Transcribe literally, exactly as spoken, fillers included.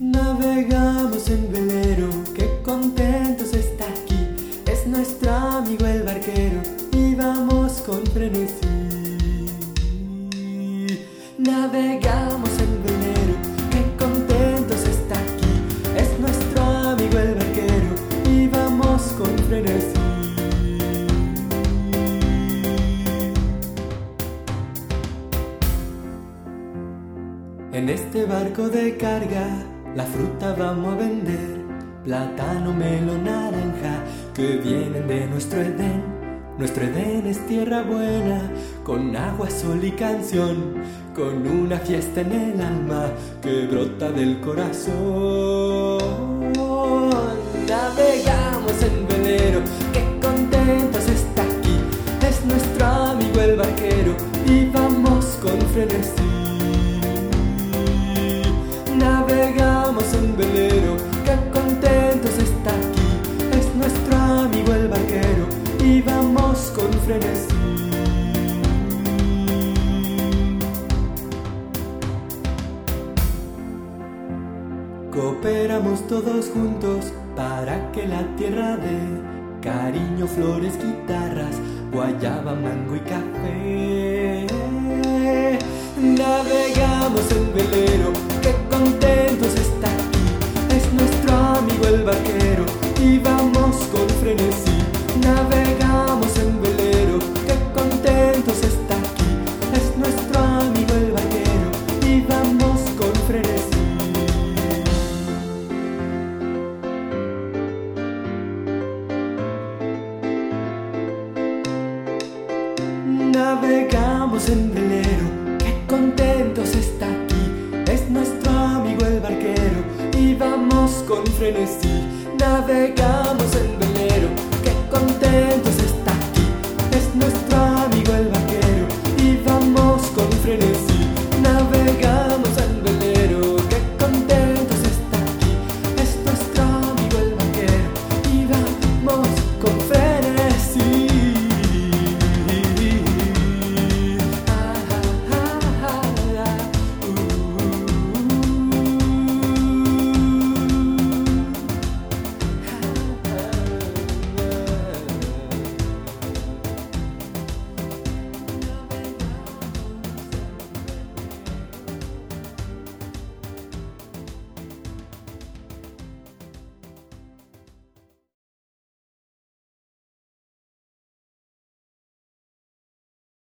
Navegamos en velero, qué contentos está aquí. Es nuestro amigo el barquero y vamos con frenesí. Navegamos en velero, qué contentos está aquí. Es nuestro amigo el barquero y vamos con frenesí. En este barco de carga la fruta vamos a vender, plátano, melón, naranja, que vienen de nuestro Edén. Nuestro Edén es tierra buena, con agua, sol y canción, con una fiesta en el alma que brota del corazón. Navegamos en velero, qué contentos está aquí. Es nuestro amigo el barquero y vamos con frenesí. Navegamos en velero, qué contentos está aquí. Es nuestro amigo el barquero y vamos con frenesí. Cooperamos todos juntos para que la tierra dé cariño, flores, guitarras, guayaba, mango y café. Navegamos en velero, qué contentos está aquí. Es nuestro amigo el barquero y vamos con frenesí. Navegamos en velero, qué contentos está aquí. Es nuestro amigo el barquero y vamos con frenesí. Navegamos en velero, qué contentos está aquí. Es nuestro amigo el barquero y vamos con frenesí. Navegamos en velero, qué contentos